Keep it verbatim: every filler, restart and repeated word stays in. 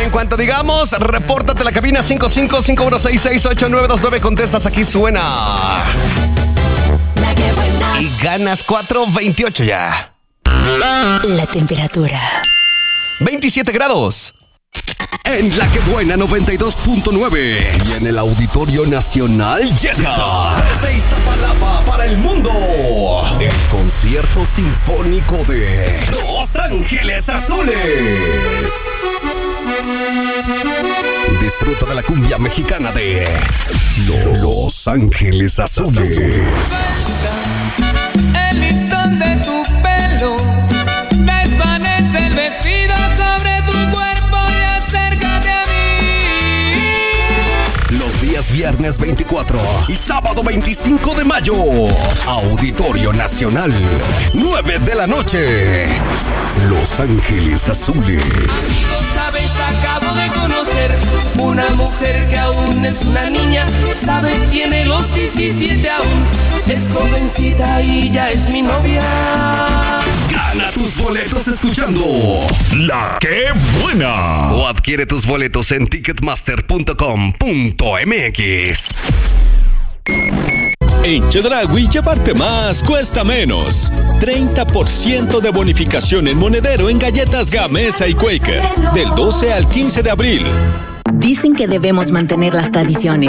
En cuanto digamos, repórtate a la cabina cinco cinco cinco uno seis seis ocho nueve dos nueve. Contestas, aquí suena. Y ganas cuatro veintiocho ya. La temperatura. veintisiete grados. En La Que Buena noventa y dos punto nueve y en el Auditorio Nacional llega Desde Iztapalapa para el mundo, el concierto sinfónico de Los Ángeles Azules. Disfruta de la cumbia mexicana de Los Ángeles Azules. El listón de tu pelo desvanece el vestido sobre tu cuerpo y acércate a mí. Los días viernes veinticuatro y sábado veinticinco de mayo. Auditorio Nacional, nueve de la noche. Los Ángeles Azules. Amigo, sabes, acabo de conocer una mujer que aún es una niña. Sabes, tiene los diecisiete aún. Es jovencita y ya es mi novia. Gana tus boletos escuchando La Que Buena. O adquiere tus boletos en ticketmaster punto com punto mx. En Chedraui llevarte más cuesta menos. treinta por ciento de bonificación en monedero en galletas Gamesa y Quaker. Del doce al quince de abril. Dicen que debemos mantener las tradiciones,